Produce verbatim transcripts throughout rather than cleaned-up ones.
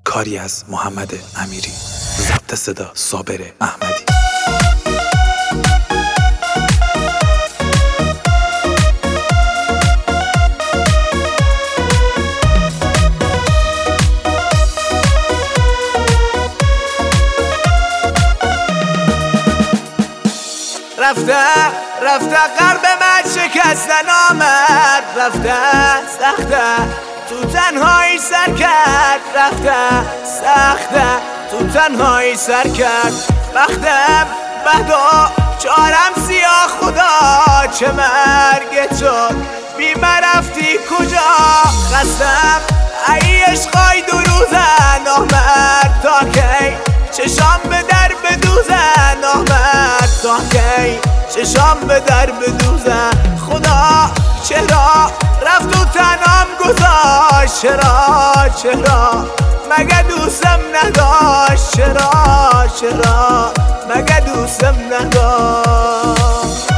کاری از محمد امیری، ضبط صدا صابر احمدی. رفته رفته قلب من شکسته نامد، رفته سخته تو تنهایی سر کرد، رفته سخته تو تنهایی سر کرد. وقتم بدا چارم سیاه، خدا چه مرگت شد بی من رفتی کجا. خستم ای عشقای دو روزه نامرد تا کی چشام به در بدوزه، نامرد تا کی چشام به در بدوزه. خدا چرا رفت و تنام گذاشت، چرا چرا مگه دوستم نداشت، چرا چرا مگه دوستم نداشت.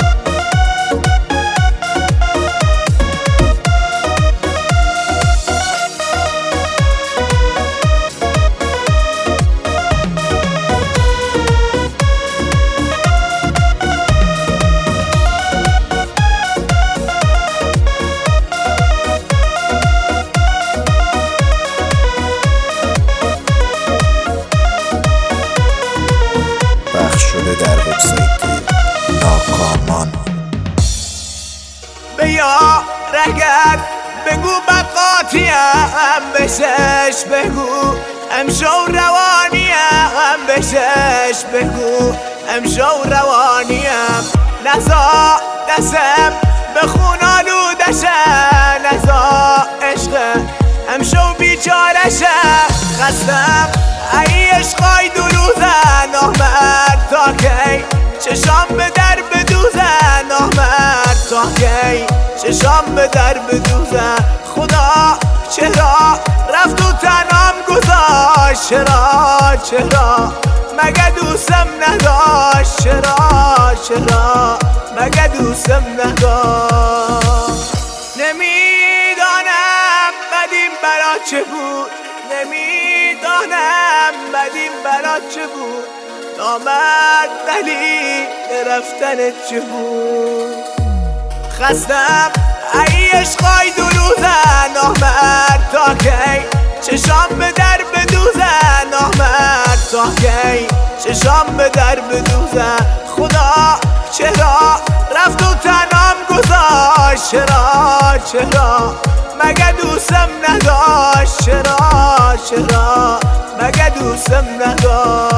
شده در وبسایت ناکامان. به یا رگت بگو بقاتیم، بشش بگو امشو روانیم، بشش بگو امشو روانیم. نزا دستم به خون آلودشه، نزا عشق امشو بیچارشه. خستم ای عشقای دو روزه نامرد تا کی چشام به در بدوزه، نامرد تا کی چشام به در بدوزه. خدا چرا رفت و تنام گذاشت، چرا چرا مگه دوستم نداشت، چرا چرا مگه دوستم نداشت. نمیدانم بدیم برا چه بود، نمیدانم بدیم برا چه بود، نامرد دلیل رفتن چه بود. خستم ای عشقای دو روزه نامرد تا کی چشام به در بدوزه، نامرد تا کی چشام به در بدوزه. خدا چرا رفت و تنام گذاشت، چرا چرا مگه دوستم نداشت، چرا چرا مگه دوستم نداشت.